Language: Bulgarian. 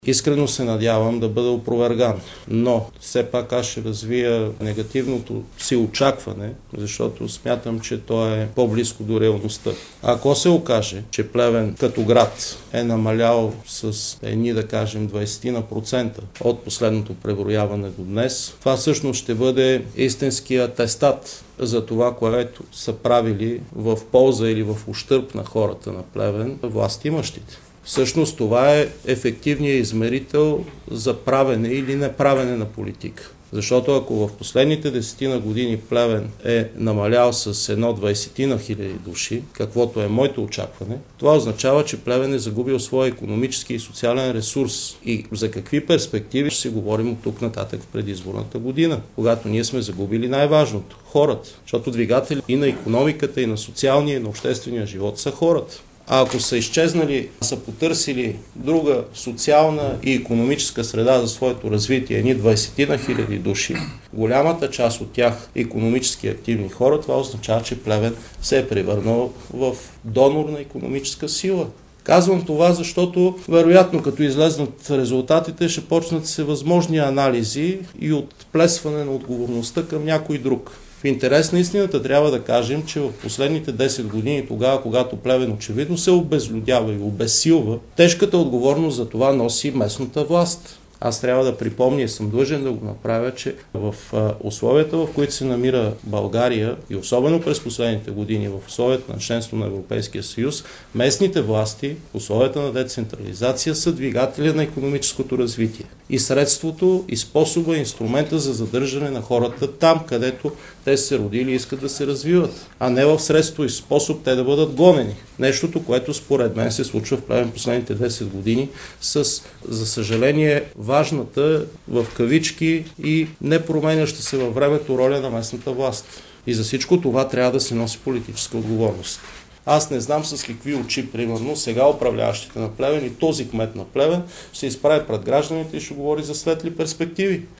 Искрено се надявам да бъда опроверган, но все пак аз ще развия негативното си очакване, защото смятам, че то е по-близко до реалността. Ако се окаже, че Плевен като град е намалял с едни, да кажем, 20% от последното преброяване до днес, това всъщност ще бъде истински атестат за това, което са правили в полза или в ущърб на хората на Плевен властимащите. Всъщност това е ефективният измерител за правене или неправене на политика. Защото ако в последните 10 години Плевен е намалял с едно 20 хиляди души, каквото е моето очакване, това означава, че Плевен е загубил своя икономически и социален ресурс. И за какви перспективи ще си говорим от тук нататък в предизборната година, когато ние сме загубили най-важното – хората. Защото двигатели и на икономиката, и на социалния, и на обществения живот са хората. А ако са изчезнали, са потърсили друга социална и икономическа среда за своето развитие, едни 20 хиляди души, голямата част от тях икономически активни хора, това означава, че Плевен се е превърнал в донор на икономическа сила. Казвам това, защото вероятно като излезнат резултатите ще почнат всевъзможни анализи и отплесване на отговорността към някой друг. В интерес на истината трябва да кажем, че в последните 10 години, тогава, когато Плевен очевидно се обезлюдява и обезсилва, тежката отговорност за това носи местната власт. Аз трябва да припомня и съм длъжен да го направя, че в условията, в които се намира България и особено през последните години в условията на членство на Европейския съюз, местните власти в условията на децентрализация са двигатели на икономическото развитие. И средството, и способа, инструмента за задържане на хората там, където те са се родили и искат да се развиват, а не в средство и способ те да бъдат гонени. Нещото, което според мен се случва в Плевен последните 10 години с, за съжаление, важната в кавички и непроменяща се във времето роля на местната власт. И за всичко това трябва да се носи политическа отговорност. Аз не знам с какви очи, примерно, сега управляващите на Плевен и този кмет на Плевен ще се изправи пред гражданите и ще говори за светли перспективи.